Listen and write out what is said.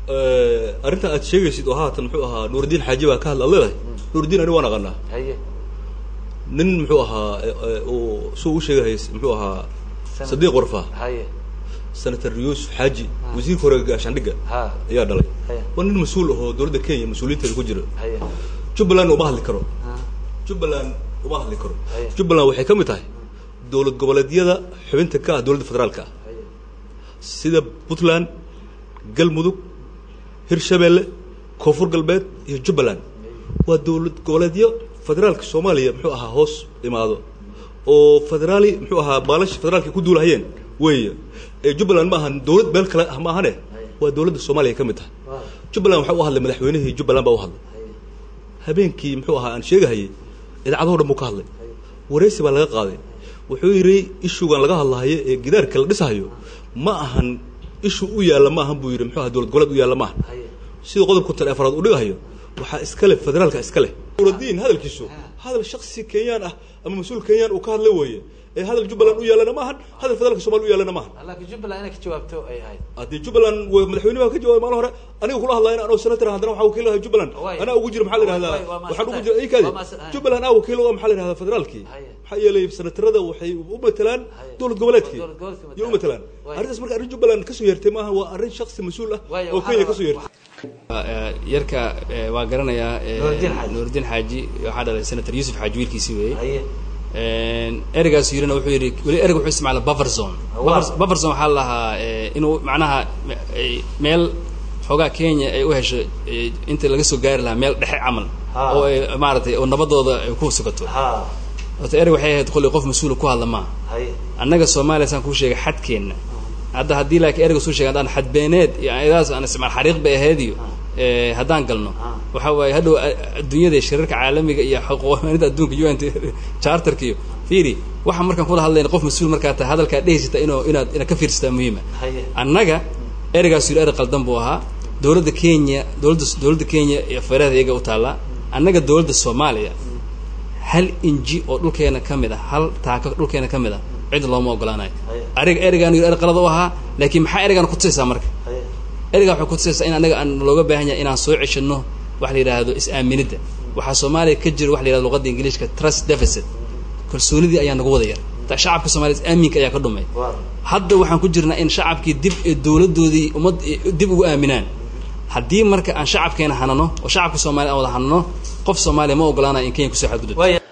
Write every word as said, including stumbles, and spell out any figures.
أرنت أتشيء سيد وهات محوها نور الدين حاجي وكهل الله نور الدين أنا وانا قلنا نن محوها وسوء شيء هيس محوها صديق غرفة سنة الريوس حاجي وزير كورة عشان دقة يا دلي ونن مسؤول هو دولة كينيا مسؤولين تلقجر جبلان وما هالكرو جبلان وما هالكرو جبلان وحكمة تاعي دولة قبلية ده حبنت كا دولة فدرال كا سيدا بطلان قل مدوك هرشبيل كفر قلبات جبلان ودولة قبلية فدرال كالصومالية محوها هوس إمادو وفدرالي محوها بالش فدرال كي كدول هين ويا جبلان ما هن دولة بلك ما هنه ودولة الصومالية كمتها جبلان محوها اللي مدحوينه جبلان بوهذا هبين كي محوها أن شيء هي إذا عذور مكهل ورئيس بالغ قاضي وحيري إيشو كان لقاه الله هي جدار كل قصايو ما هن إيشو ويا لما هم بيري محوها دولة قلب ويا لما سيد قدم كنت الأفراد ولقاه هيو وح إسكاله فدرال كإسكاله الدين هذا الكيسو هذا الشخص كيان أه أما مسؤول كيان وكان لويه هذا الجبلان ويا لنا ماهن هذا فدرال الصومال ويا لنا ماهن الله الجبلان أنا كجوابته أي هاي هذا الجبلان ومدحوني ما كجواب ما له أنا أقول الله أنا أنا سنة هذا أنا وكيله الجبلان أنا أوجر محل هذا وحنو أوجر أي كذا جبلان أو وكيله محل هذا فدرالكي حي اللي في سنة هذا وحي ومثلا دولة قبلتكي يوم مثلا هذا اسمه أرين جبلان كسو يرتمها هو أرين شخص مسؤول وكيله كسو يرت يركا وقرنا يا نور الدين حاجي هذا سنة يوسف حاجي الكيسوي ergaas yirina wuxuu yiri wali erga wuxuu isticmaalaa buffer zone buffer zone waxa laha inuu macnaha meel xogaa Kenya ay u hesho inta laga soo gaari lahaa meel dhexe amal oo maartay oo nabadooda ay ku sugato hada erga waxay ahayd qoli qof mas'uul ku hadla ma annaga Soomaaliya san ku sheegay xadkeena hadda hadii laakiin erga soo sheegan xad beeneed idaas aan isticmaal xariiq bay ahaadiyo haddaan galno waxa way hadhow adduunyada shirarka caalamiga iyo xuquuqda adduunka U N charterkiyo fiiri waxa markaan kula hadlayna qof mas'uul markaa ta hadalka dheysita inuu inaad ina ka fiirsata muhiim annaga ergaas yiri erga qaldan buu ahaa dawladda Kenya dawladda dawladda Kenya iyo faraad iyaga u taala annaga dawladda Soomaaliya hal inji oo dhulkeena kamid ah hal taaka dhulkeena kamid ah cid looma ogolaanayo ariga ergaan yiri erga qalad u ahaa laakiin maxaa ergaan ku tusaysaa marka erga waxa ku tusaysaa in anaga aan looga baahan yahay inaan soo cishino wax la yiraahdo is-aaminida waxa Soomaaliya ka jiro wax la yiraahdo luqadda Ingiriiska trust deficit kalsoonidii ayaa nagu wada yar ta shacabka Soomaaliyeed aaminka ayaa ka dhumay hadda waxaan ku jirnaa in shacabkii dib ee dawladoodii umad dib ugu aaminaan haddii marka aan shacabkeena hanano oo shacabka Soomaaliyeed wada hanano qof Soomaaliya ma ogolaana in Kenya ku soo xadgudubto